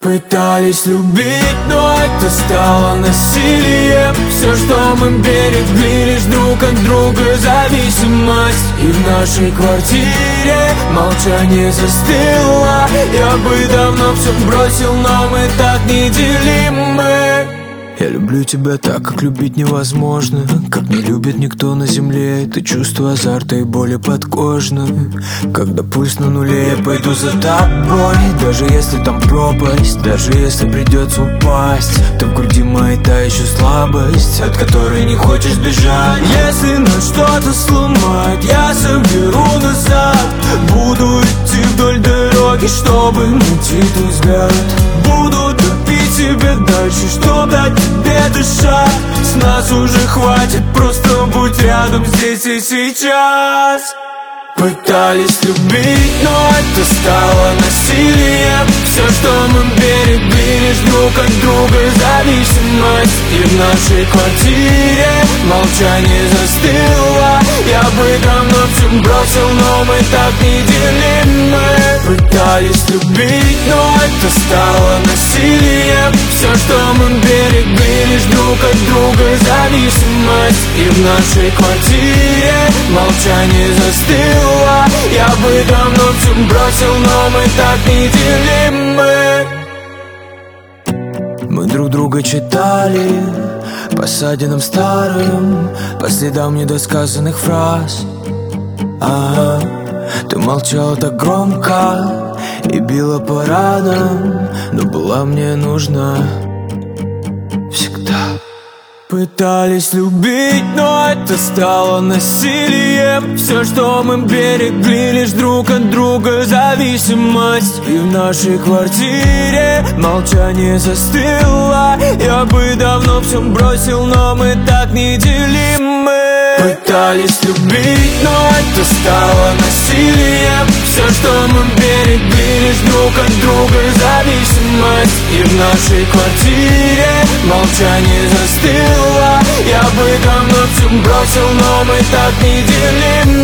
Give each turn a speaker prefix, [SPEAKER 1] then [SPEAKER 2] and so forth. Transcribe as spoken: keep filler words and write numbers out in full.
[SPEAKER 1] Пытались любить, но это стало насилием. Все, что мы берегли, лишь друг от друга зависимость. И в нашей квартире молчание застыло. Я бы давно все бросил, но мы так неделимы.
[SPEAKER 2] Я люблю тебя так, как любить невозможно, как не любит никто на земле. Это чувство азарта и боли подкожно. Когда пульс на нуле, я пойду за тобой. Даже если там пропасть, даже если придется упасть, то в груди моей та еще слабость, от которой не хочешь бежать.
[SPEAKER 1] Если нас что-то сломает, я соберу назад. Буду идти вдоль дороги, чтобы найти твой взгляд. Буду топить тебя дальше, чтоб дать тебе дышать. С нас уже хватит, просто будь рядом здесь и сейчас. Пытались любить, но это стало насилием. Все, что мы берегли, лишь друг от друга зависимость. И в нашей квартире молчание застыло. Я бы давно все бросил, но мы так неделимы. Пытались любить, но это стало насилием. Все, что мы берегли, лишь друг от друга зависимость. И в нашей квартире молчание застыло. Я бы давно все бросил, но мы так неделимы.
[SPEAKER 2] Мы друг друга читали по ссадинам старым, по следам недосказанных фраз. Ага, ты молчала так громко и била по ранам, но была мне нужна всегда.
[SPEAKER 1] Пытались любить, но это стало насилием. Все, что мы берегли, лишь друг от друга зависимость. И в нашей квартире молчание застыло. Я бы давно все бросил, но мы так неделимы. Пытались любить, но это стало насилием. Все, что мы берегли, лишь друг от друга зависимость. И в нашей квартире молчание застыло. Я бы давно все бросил, но мы так неделимы.